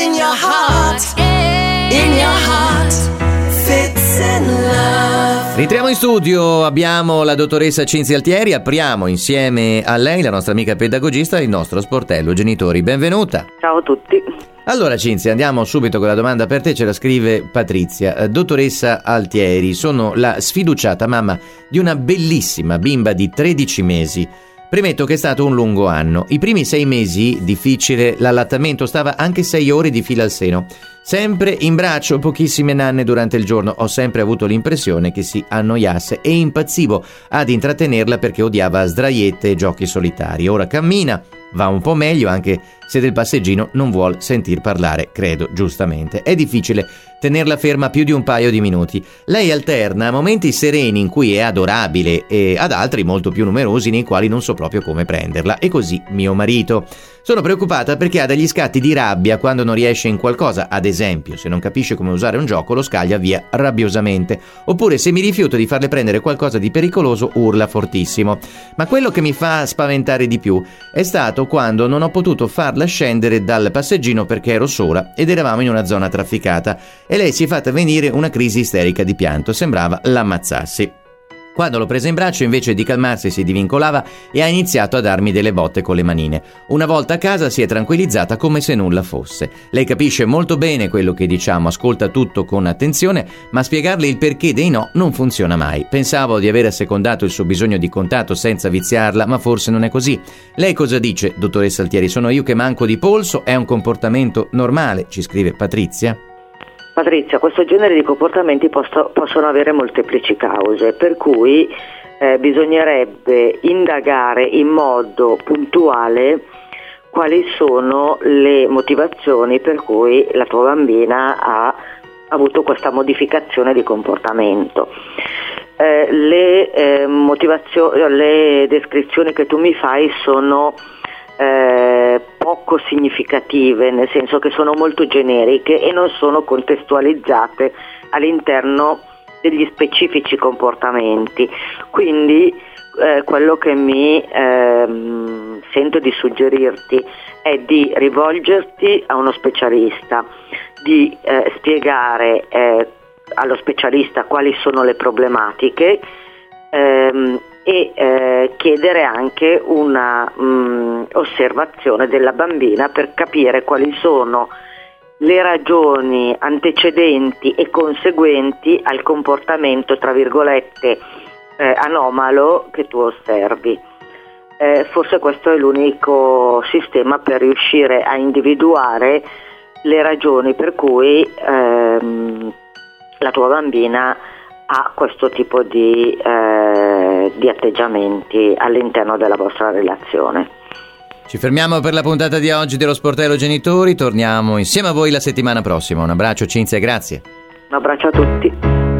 in your heart, in your heart, fits in love. Rientriamo in studio, abbiamo la dottoressa Cinzia Altieri, apriamo insieme a lei, la nostra amica pedagogista, il nostro sportello genitori. Benvenuta. Ciao a tutti. Allora Cinzia, andiamo subito con la domanda per te, ce la scrive Patrizia. Dottoressa Altieri, sono la sfiduciata mamma di una bellissima bimba di 13 mesi. Premetto che è stato un lungo anno. I primi 6 mesi, difficile l'allattamento, stava anche 6 ore di fila al seno. Sempre in braccio, pochissime nanne durante il giorno. Ho sempre avuto l'impressione che si annoiasse e impazzivo ad intrattenerla perché odiava sdraiette e giochi solitari. Ora cammina, va un po' meglio, anche se del passeggino non vuol sentir parlare, credo, giustamente. È difficile tenerla ferma più di un paio di minuti. Lei alterna momenti sereni in cui è adorabile e ad altri molto più numerosi nei quali non so proprio come prenderla. E così mio marito. Sono preoccupata perché ha degli scatti di rabbia quando non riesce in qualcosa, ad esempio se non capisce come usare un gioco lo scaglia via rabbiosamente, oppure se mi rifiuto di farle prendere qualcosa di pericoloso urla fortissimo. Ma quello che mi fa spaventare di più è stato quando non ho potuto farla scendere dal passeggino perché ero sola ed eravamo in una zona trafficata e lei si è fatta venire una crisi isterica di pianto, sembrava l'ammazzassi. Quando l'ho presa in braccio, invece di calmarsi, si divincolava e ha iniziato a darmi delle botte con le manine. Una volta a casa si è tranquillizzata come se nulla fosse. Lei capisce molto bene quello che diciamo, ascolta tutto con attenzione, ma spiegarle il perché dei no non funziona mai. Pensavo di aver assecondato il suo bisogno di contatto senza viziarla, ma forse non è così. Lei cosa dice, dottoressa Altieri? Sono io che manco di polso? È un comportamento normale? Ci scrive Patrizia. Patrizia, questo genere di comportamenti possono avere molteplici cause, per cui bisognerebbe indagare in modo puntuale quali sono le motivazioni per cui la tua bambina ha avuto questa modificazione di comportamento. Le descrizioni che tu mi fai sono poco significative, nel senso che sono molto generiche e non sono contestualizzate all'interno degli specifici comportamenti. Quindi quello che mi sento di suggerirti è di rivolgerti a uno specialista, di spiegare allo specialista quali sono le problematiche e chiedere anche una osservazione della bambina per capire quali sono le ragioni antecedenti e conseguenti al comportamento, tra virgolette, anomalo che tu osservi. Forse questo è l'unico sistema per riuscire a individuare le ragioni per cui la tua bambina ha questo tipo di atteggiamenti all'interno della vostra relazione. Ci fermiamo per la puntata di oggi dello Sportello Genitori, torniamo insieme a voi la settimana prossima. Un abbraccio Cinzia, grazie. Un abbraccio a tutti.